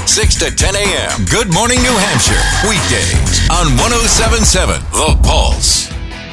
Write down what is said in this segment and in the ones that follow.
6 to 10 a.m. Good Morning New Hampshire. Weekdays on 107.7 The Pulse.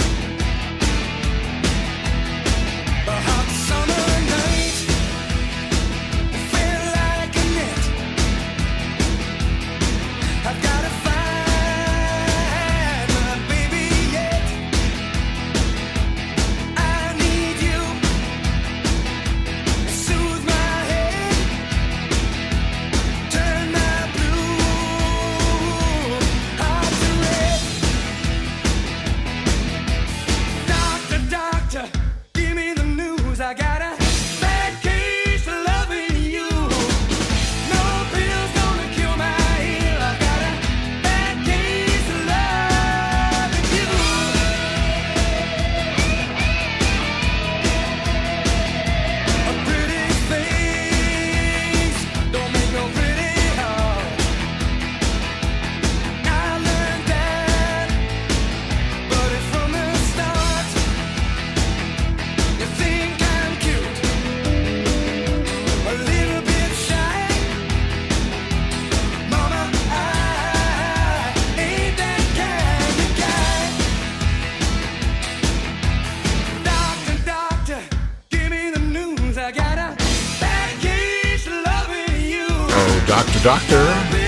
Doctor,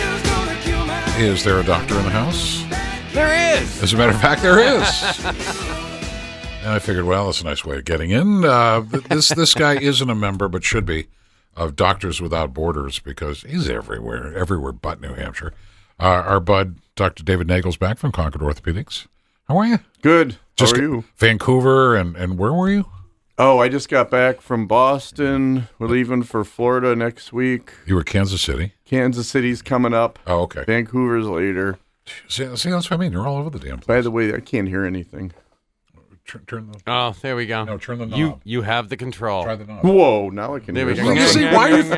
is there a doctor in the house? There is. As a matter of fact, there is. And I figured, well, that's a nice way of getting in. This guy isn't a member, but should be, of Doctors Without Borders because he's everywhere but New Hampshire. Our bud, Dr. David Nagel's back from Concord Orthopedics. How are you? Good. Just How are you? Vancouver, and where were you? Oh, I just got back from Boston. We're leaving for Florida next week. You were Kansas City. Kansas City's coming up. Oh, okay. Vancouver's later. See, that's what I mean. You're all over the damn place. By the way, I can't hear anything. Turn the... Oh, there we go. No, turn the knob. You have the control. Try the knob. Whoa, now I can There hear we go. You something. see,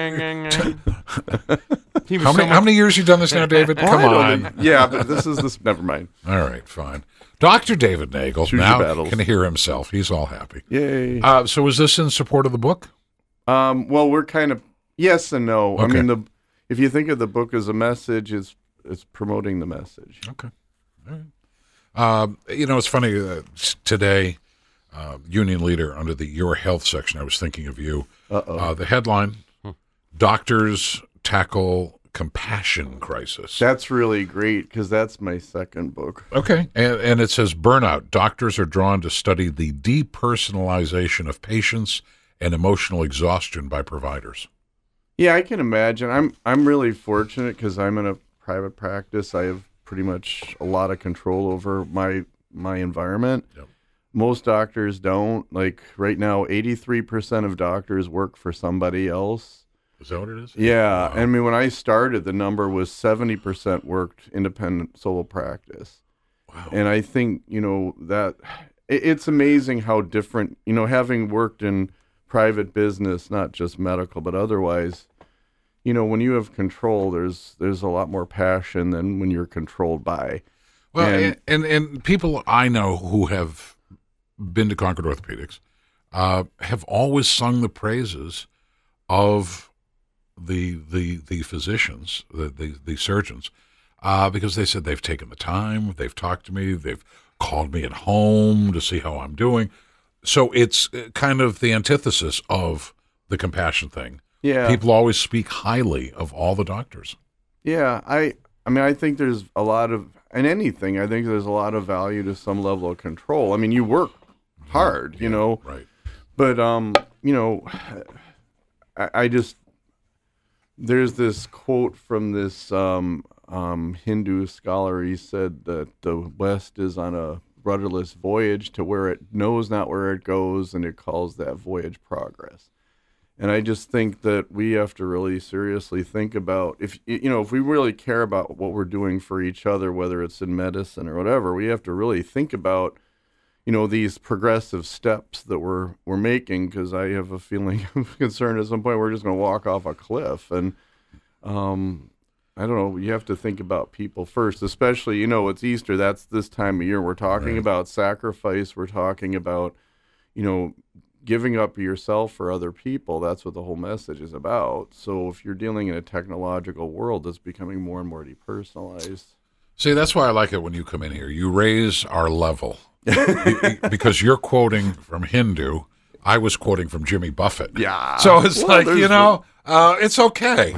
why How many years you done this now, David? Oh, Come I on. don't- Yeah, but this is this. Never mind. All right, fine. Dr. David Nagel Choose now your battles. can hear himself. He's all happy. Yay. So is this in support of the book? Well, we're kind of yes and no. Okay. I mean, if you think of the book as a message, it's promoting the message. Okay. All right. It's funny. Today, union leader under the Your Health section, I was thinking of you. The headline, Doctors Tackle Compassion Crisis. That's really great because that's my second book. Okay. And it says burnout. Doctors are drawn to study the depersonalization of patients and emotional exhaustion by providers. Yeah, I can imagine. I'm really fortunate because I'm in a private practice. I have pretty much a lot of control over my environment. Yep. Most doctors don't. Like right now, 83% of doctors work for somebody else. Is that what it is? Yeah. Wow. I mean, when I started, the number was 70% worked independent solo practice. Wow. And I think, that it's amazing how different, having worked in private business, not just medical, but otherwise, when you have control, there's a lot more passion than when you're controlled by. Well, and people I know who have been to Concord Orthopedics have always sung the praises of the physicians, the surgeons, because they said they've taken the time, they've talked to me, they've called me at home to see how I'm doing. So it's kind of the antithesis of the compassion thing. Yeah. People always speak highly of all the doctors. Yeah, I mean, I think there's a lot of, in anything, I think there's a lot of value to some level of control. I mean, you work hard, Right. But, I just, there's this quote from this Hindu scholar. He said that the West is on a rudderless voyage to where it knows not where it goes, and it calls that voyage progress. And I just think that we have to really seriously think about if we really care about what we're doing for each other, whether it's in medicine or whatever, we have to really think about, these progressive steps that we're making, because I have a feeling of concern at some point we're just going to walk off a cliff. And I don't know, you have to think about people first, especially, it's Easter. That's this time of year. We're talking about sacrifice. We're talking about, giving up yourself for other people. That's what the whole message is about. So if you're dealing in a technological world that's becoming more and more depersonalized. See, that's why I like it when you come in here. You raise our level because you're quoting from Hindu. I was quoting from Jimmy Buffett. Yeah. So it's Well, it's okay.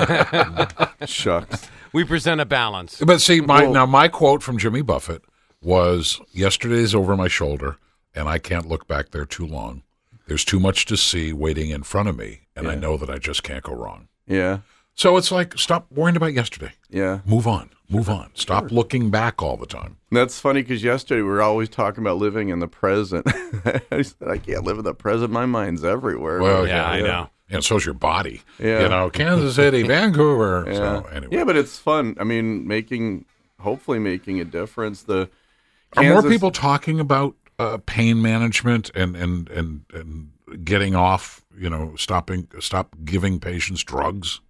Shucks. We present a balance. But see, my quote from Jimmy Buffett was, "Yesterday's over my shoulder, and I can't look back there too long. There's too much to see waiting in front of me, and I know that I just can't go wrong." Yeah. So it's like, stop worrying about yesterday. Yeah. Move on. Stop looking back all the time. And that's funny because yesterday we were always talking about living in the present. I said, I can't live in the present. My mind's everywhere. Well, Yeah, I know. And so's your body. Yeah. Kansas City, Vancouver. Yeah. So anyway. Yeah, but it's fun. I mean, hopefully making a difference. Are more people talking about pain management and getting off, stop giving patients drugs?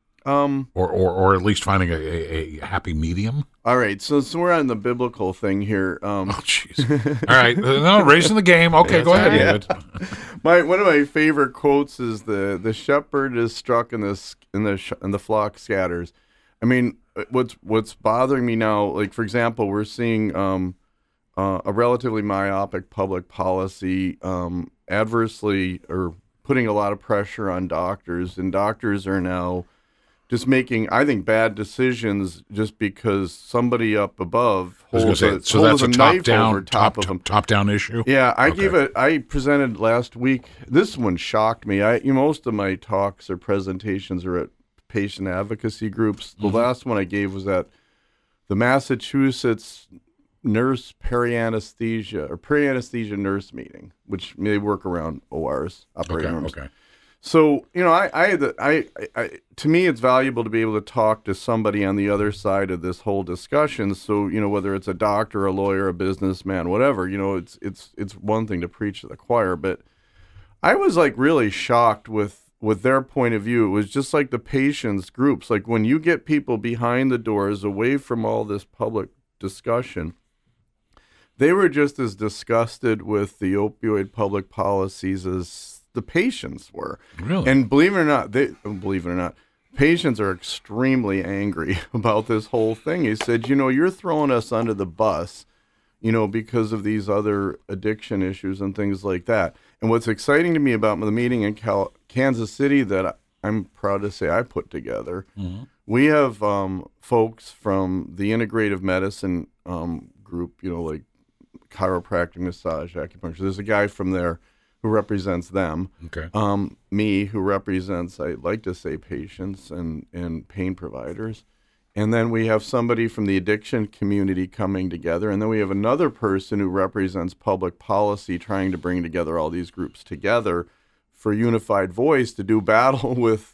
Or at least finding a happy medium? All right, so we're on the biblical thing here. Oh, jeez. All right, no, raising the game. Okay, go ahead, David. One of my favorite quotes is the shepherd is struck and the flock scatters. I mean, what's bothering me now, like for example, we're seeing a relatively myopic public policy adversely or putting a lot of pressure on doctors, and doctors are now just making, I think, bad decisions just because somebody up above holds a knife over top of them. Top-down issue? Yeah, I presented last week. This one shocked me. Most of my talks or presentations are at patient advocacy groups. The last one I gave was at the Massachusetts Nurse Peri-anesthesia nurse meeting, which they work around ORs, operating rooms. Okay. So, I to me, it's valuable to be able to talk to somebody on the other side of this whole discussion. So, whether it's a doctor, a lawyer, a businessman, whatever, it's one thing to preach to the choir. But I was like really shocked with their point of view. It was just like the patients groups. Like when you get people behind the doors, away from all this public discussion, they were just as disgusted with the opioid public policies as the patients were. Really? And believe it or not, patients are extremely angry about this whole thing. He said, you're throwing us under the bus, because of these other addiction issues and things like that. And what's exciting to me about the meeting in Kansas City that I'm proud to say I put together, we have folks from the integrative medicine group, like chiropractic, massage, acupuncture. There's a guy from there who represents them. Okay. Me, who represents, I like to say, patients and pain providers. And then we have somebody from the addiction community coming together. And then we have another person who represents public policy trying to bring together all these groups together for unified voice to do battle with,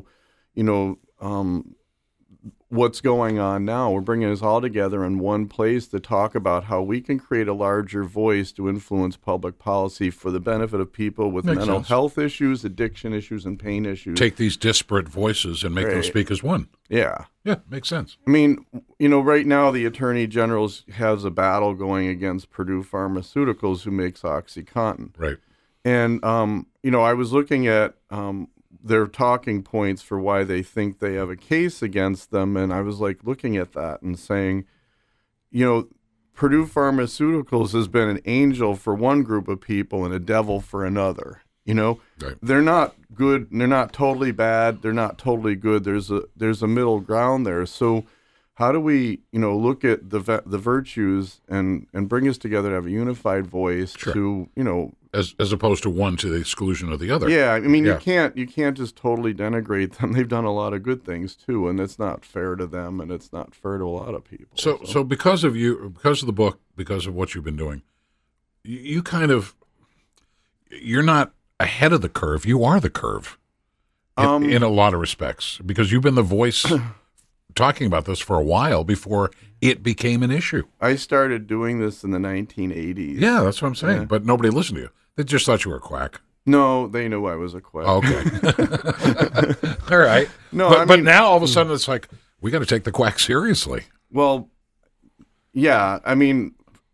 what's going on now. We're bringing us all together in one place to talk about how we can create a larger voice to influence public policy for the benefit of people with mental health issues, addiction issues, and pain issues. Take these disparate voices and make them speak as one. Yeah. Yeah, makes sense. I mean, right now the Attorney General has a battle going against Purdue Pharmaceuticals, who makes OxyContin. Right. And, I was looking at their talking points for why they think they have a case against them. And I was looking at that and saying, Purdue Pharmaceuticals has been an angel for one group of people and a devil for another. Right. They're not good. They're not totally bad. They're not totally good. There's a middle ground there. So how do we, look at the virtues and bring us together to have a unified voice to, as opposed to one to the exclusion of the other. Yeah, I mean, you can't just totally denigrate them. They've done a lot of good things too, and it's not fair to them, and it's not fair to a lot of people. So because of you, because of the book, because of what you've been doing, you you're not ahead of the curve. You are the curve in a lot of respects, because you've been the voice talking about this for a while before it became an issue. I started doing this in the 1980s. Yeah, that's what I'm saying. Yeah. But nobody listened to you. They just thought you were a quack. No, they knew I was a quack. Okay. All right. No, but now all of a sudden it's like, we got to take the quack seriously. Well, yeah. I mean,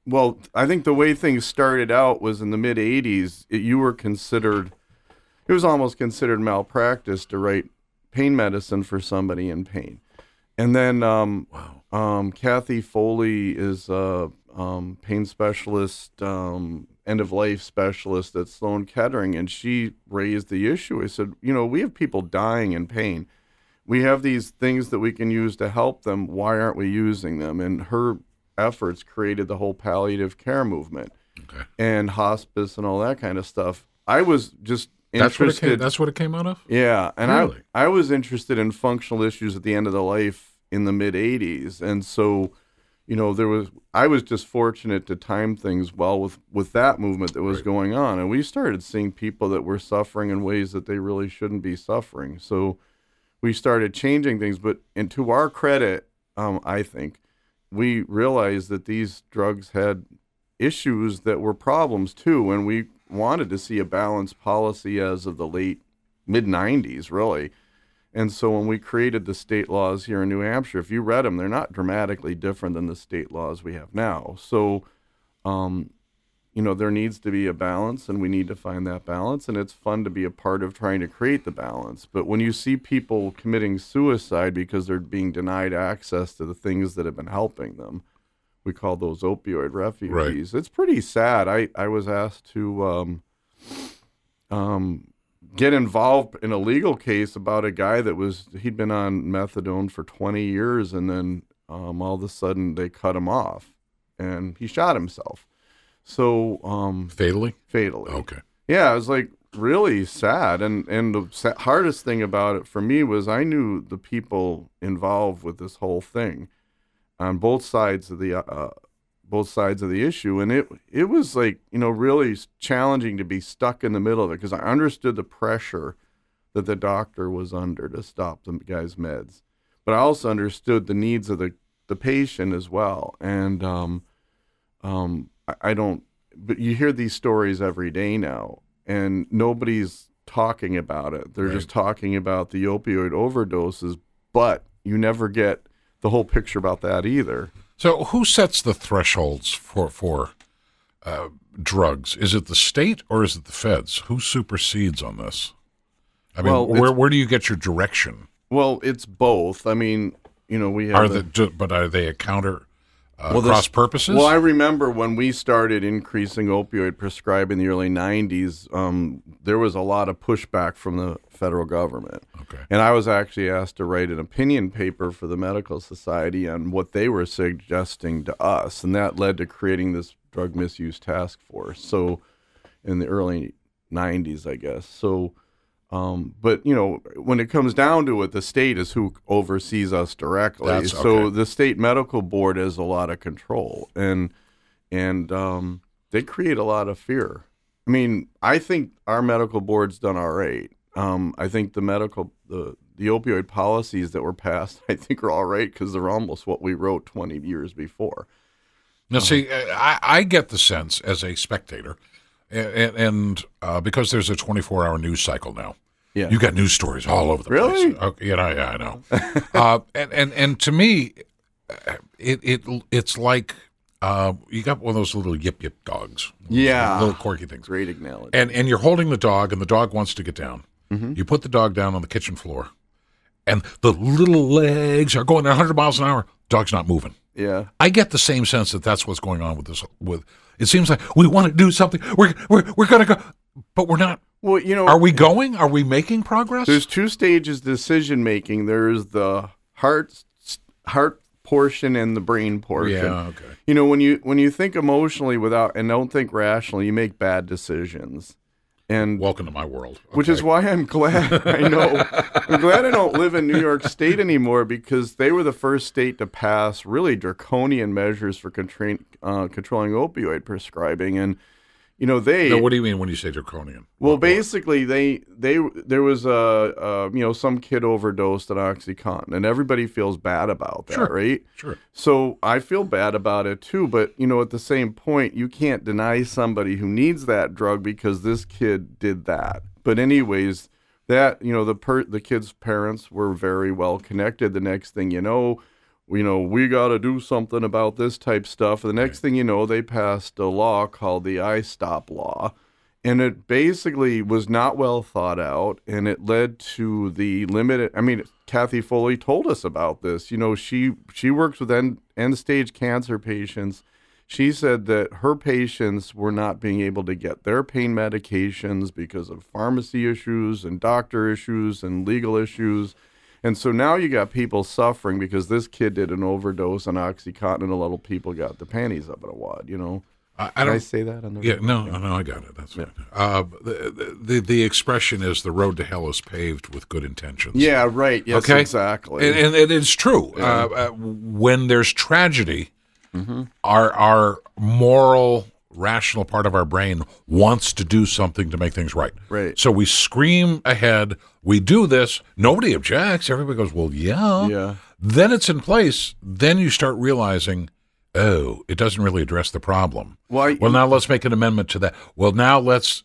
Well, I think the way things started out was in the mid 80s. It was almost considered malpractice to write pain medicine for somebody in pain. And then Kathy Foley is a pain specialist, end of life specialist at Sloan Kettering, and she raised the issue. I said, we have people dying in pain. We have these things that we can use to help them. Why aren't we using them? And her efforts created the whole palliative care movement and hospice and all that kind of stuff. I was just interested. That's what it came out of? Yeah. And really? I was interested in functional issues at the end of the life in the mid 80s. And so, I was just fortunate to time things well with that movement that was going on. And we started seeing people that were suffering in ways that they really shouldn't be suffering. So we started changing things. And to our credit, I think, we realized that these drugs had issues that were problems too. And we wanted to see a balanced policy as of the mid-90s, really. And so when we created the state laws here in New Hampshire, if you read them, they're not dramatically different than the state laws we have now. So, there needs to be a balance, and we need to find that balance. And it's fun to be a part of trying to create the balance. But when you see people committing suicide because they're being denied access to the things that have been helping them, we call those opioid refugees. Right. It's pretty sad. I was asked to get involved in a legal case about a guy he'd been on methadone for 20 years, and then all of a sudden they cut him off, and he shot himself. So fatally? Fatally. Okay. Yeah, it was like really sad, and the hardest thing about it for me was I knew the people involved with this whole thing on both sides of the issue, and it was like really challenging to be stuck in the middle of it, because I understood the pressure that the doctor was under to stop the guy's meds, but I also understood the needs of the patient as well. And but you hear these stories every day now, and nobody's talking about it. They're just talking about the opioid overdoses, but you never get the whole picture about that either. So who sets the thresholds for drugs? Is it the state or is it the feds? Who supersedes on this? I mean, where do you get your direction? Well, it's both. I mean, we have but are they a counter cross purposes? Well, I remember when we started increasing opioid prescribing in the early 90s, there was a lot of pushback from the federal government. Okay. And I was actually asked to write an opinion paper for the Medical Society on what they were suggesting to us, and that led to creating this drug misuse task force. So in the early 90s, I guess. So but when it comes down to it, the state is who oversees us directly. So the state medical board has a lot of control, and they create a lot of fear. I mean, I think our medical board's done all right. I think the opioid policies that were passed, I think, are all right, because they're almost what we wrote 20 years before. Now, see, I get the sense as a spectator, and because there's a 24-hour news cycle now, you got news stories all over the place. Really? Okay, yeah, I know. And to me, it's like you got one of those little yip dogs. Little quirky things. Great analogy. And you're holding the dog, and the dog wants to get down. Mm-hmm. You put the dog down on the kitchen floor, and the little legs are going 100 miles an hour. Dog's not moving. Yeah, I get the same sense that that's what's going on with this. It seems like we want to do something. We're going to go, but we're not. Well, are we going? Are we making progress? There's two stages decision making. There's the heart portion and the brain portion. Yeah, okay. When you think emotionally and don't think rationally, you make bad decisions. And welcome to my world. Okay. Which is why I'm glad. I'm glad I don't live in New York State anymore, because they were the first state to pass really draconian measures for controlling opioid prescribing. And Now, what do you mean when you say draconian? Well, basically, there was some kid overdosed on OxyContin, and everybody feels bad about that, right? Sure. So I feel bad about it too, but at the same point, you can't deny somebody who needs that drug because this kid did that. But anyways, that the kid's parents were very well connected. The next thing you know, we got to do something about this type stuff. And the next thing you know, they passed a law called the I-Stop law. And it basically was not well thought out, and it led to the limited. I mean, Kathy Foley told us about this. She works with end-stage cancer patients. She said that her patients were not being able to get their pain medications because of pharmacy issues and doctor issues and legal issues. And so now you got people suffering because this kid did an overdose on OxyContin, and a lot of people got the panties up in a wad, Did I say that on the radio? No, I got it. That's right. The expression is the road to hell is paved with good intentions. Yeah, right. Yes, okay? Exactly. And it is true. Yeah. When there's tragedy, our moral, rational part of our brain wants to do something to make things right. Right. So we scream ahead. We do this. Nobody objects. Everybody goes, well, yeah. Yeah. Then it's in place. Then you start realizing, oh, it doesn't really address the problem. Well, now let's make an amendment to that. Well, now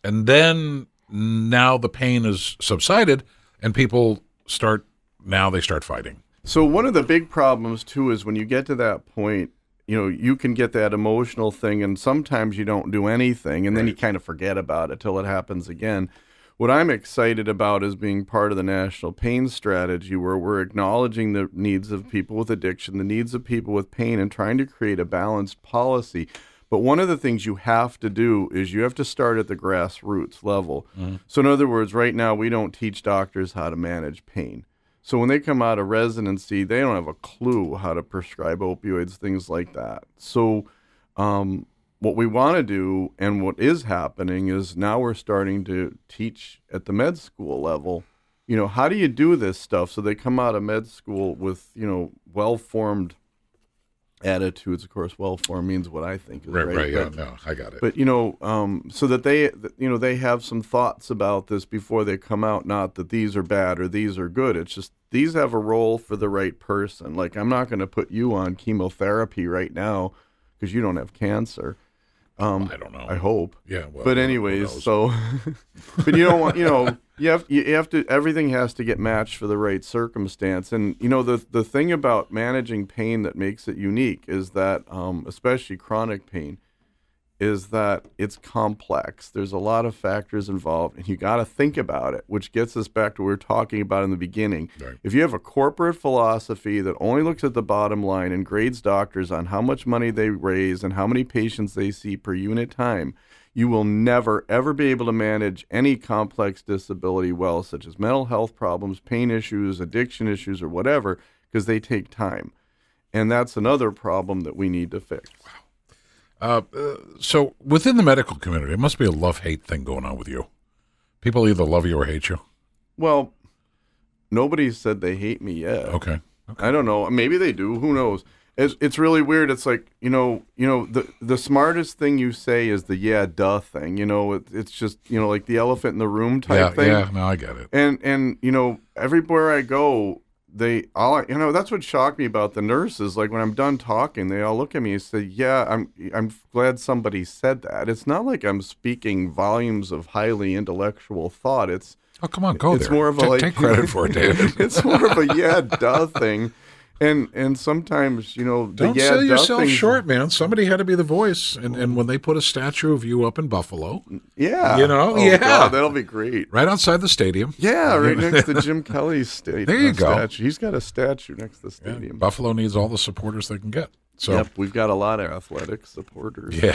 now the pain is subsided, and people start fighting. So one of the big problems, too, is when you get to that point, you can get that emotional thing, and sometimes you don't do anything, and then you kind of forget about it till it happens again. What I'm excited about is being part of the National Pain Strategy, where we're acknowledging the needs of people with addiction, the needs of people with pain, and trying to create a balanced policy. But one of the things you have to do is you have to start at the grassroots level. Mm-hmm. So in other words, right now we don't teach doctors how to manage pain. So when they come out of residency, they don't have a clue how to prescribe opioids, things like that. So what we want to do, and what is happening, is now we're starting to teach at the med school level, how do you do this stuff so they come out of med school with, well-formed attitudes. Of course, well-formed means what I think is right. Right, yeah, no, I got it. But, so that they have some thoughts about this before they come out, not that these are bad or these are good. It's just these have a role for the right person. Like, I'm not going to put you on chemotherapy right now because you don't have cancer. I don't know. I hope. Yeah. Well, but anyways, so, but you don't want, you have to, everything has to get matched for the right circumstance. And, the thing about managing pain that makes it unique is that, especially chronic pain, is that it's complex. There's a lot of factors involved, and you got to think about it, which gets us back to what we were talking about in the beginning. Right. If you have a corporate philosophy that only looks at the bottom line and grades doctors on how much money they raise and how many patients they see per unit time, you will never, ever be able to manage any complex disability well, such as mental health problems, pain issues, addiction issues, or whatever, because they take time. And that's another problem that we need to fix. Wow. So within the medical community, it must be a love-hate thing going on with you. People either love you or hate you. Well, nobody said they hate me yet. Okay. I don't know. Maybe they do. Who knows? It's really weird. It's like, the smartest thing you say is the yeah, duh thing. It's just, like the elephant in the room type thing. Yeah, no, I get it. And everywhere I go, that's what shocked me about the nurses. Like, when I'm done talking, they all look at me and say, yeah, I'm glad somebody said that. It's not like I'm speaking volumes of highly intellectual thought. It's, oh, come on, go it's there. More of a take credit for it, David. It's more of a yeah, duh thing. And sometimes, don't the yeah, sell yourself things, short, man. Somebody had to be the voice. And when they put a statue of you up in Buffalo, yeah, yeah, God, that'll be great. Right outside the stadium. Yeah, right next to Jim Kelly's stadium. There you go. Statue. He's got a statue next to the stadium. Yeah, Buffalo needs all the supporters they can get. So, yep, we've got a lot of athletic supporters. Yeah,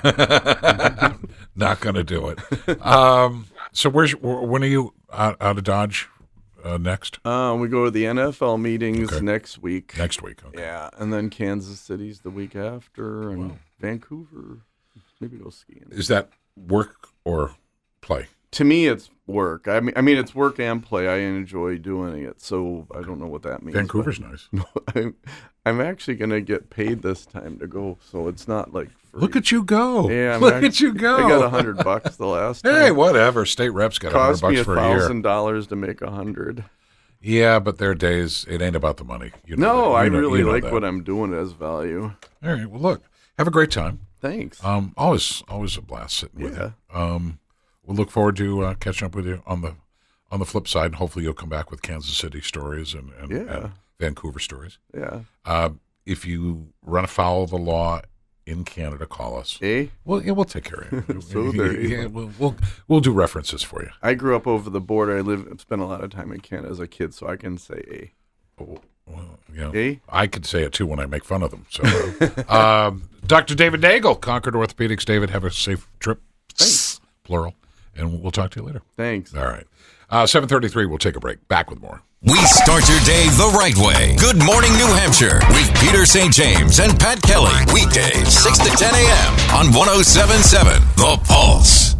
not going to do it. So when are you out of Dodge? Next? We go to the NFL meetings next week. Next week, okay. Yeah, and then Kansas City's the week after, and Vancouver, maybe go skiing. Is that work or play? To me, it's work. I mean, it's work and play. I enjoy doing it, so I don't know what that means. Vancouver's nice. No, I'm actually going to get paid this time to go, so it's not like free. Look at you go. Yeah, look at you go. I got $100 the last time. Hey, whatever. State reps got $100 for a year. Cost me $1,000 to make $100. Yeah, but there are days it ain't about the money. I really like what I'm doing as value. All right. Well, look, have a great time. Thanks. Always a blast sitting with you. We'll look forward to catching up with you on the flip side. And hopefully, you'll come back with Kansas City stories and Vancouver stories. Yeah. If you run afoul of the law in Canada, call us. Well, yeah, we'll take care of you. So there you yeah, we'll do references for you. I grew up over the border. I spent a lot of time in Canada as a kid, so I can say A. Well, you know, A? I could say it too when I make fun of them. So, Dr. David Nagel, Concord Orthopedics. David, have a safe trip. Thanks. Plural. And we'll talk to you later. Thanks. All right. 7:33. We'll take a break. Back with more. We start your day the right way. Good morning, New Hampshire, with Peter St. James and Pat Kelly. Weekdays, 6 to 10 a.m. on 107.7 The Pulse.